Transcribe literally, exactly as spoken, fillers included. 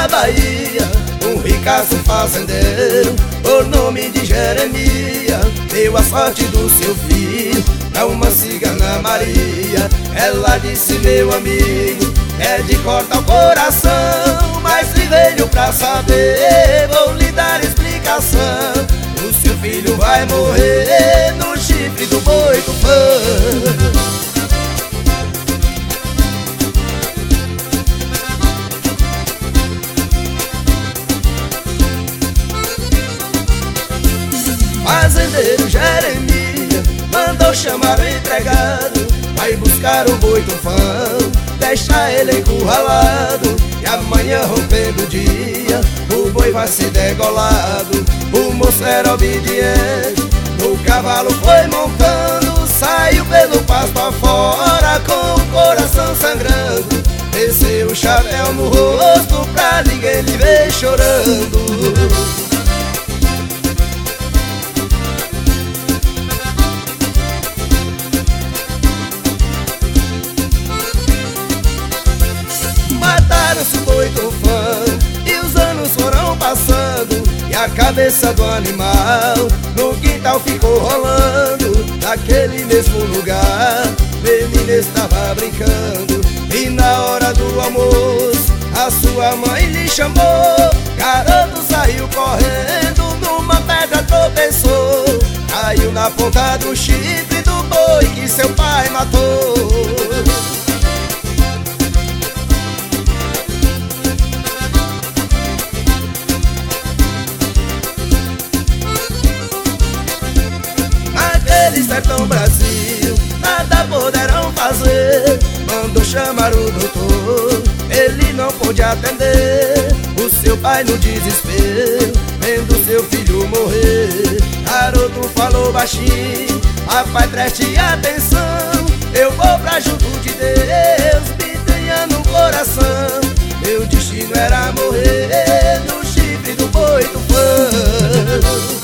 Bahia, um ricaço fazendeiro, por nome de Jeremias, deu a sorte do seu filho pra uma cigana Maria. Ela disse: meu amigo, é de cortar o coração, mas se veio pra saber, vou lhe dar explicação. O seu filho vai morrer no chifre do boi tufão. Fazendeiro Jeremias mandou chamar o empregado, vai buscar o boi tufão, deixa ele encurralado, e amanhã rompendo o dia, o boi vai ser degolado. O moço era obediente, o cavalo foi montando, saiu pelo pasto afora com o coração sangrando, desceu o chapéu no rosto pra ninguém lhe ver chorando. Mataram-se o boi tufão e os anos foram passando, e a cabeça do animal no quintal ficou rolando. Naquele mesmo lugar, menina estava brincando, e na hora do almoço a sua mãe lhe chamou. Garoto saiu correndo, numa pedra tropeçou, caiu na ponta do chifre do boi que seu pai matou. Sertão Brasil, nada poderão fazer. Mandou chamar o doutor, ele não pôde atender. O seu pai no desespero, vendo seu filho morrer, garoto falou baixinho: rapaz, preste atenção, eu vou pra junto de Deus, me tenha no coração. Meu destino era morrer no chifre do boi tufão.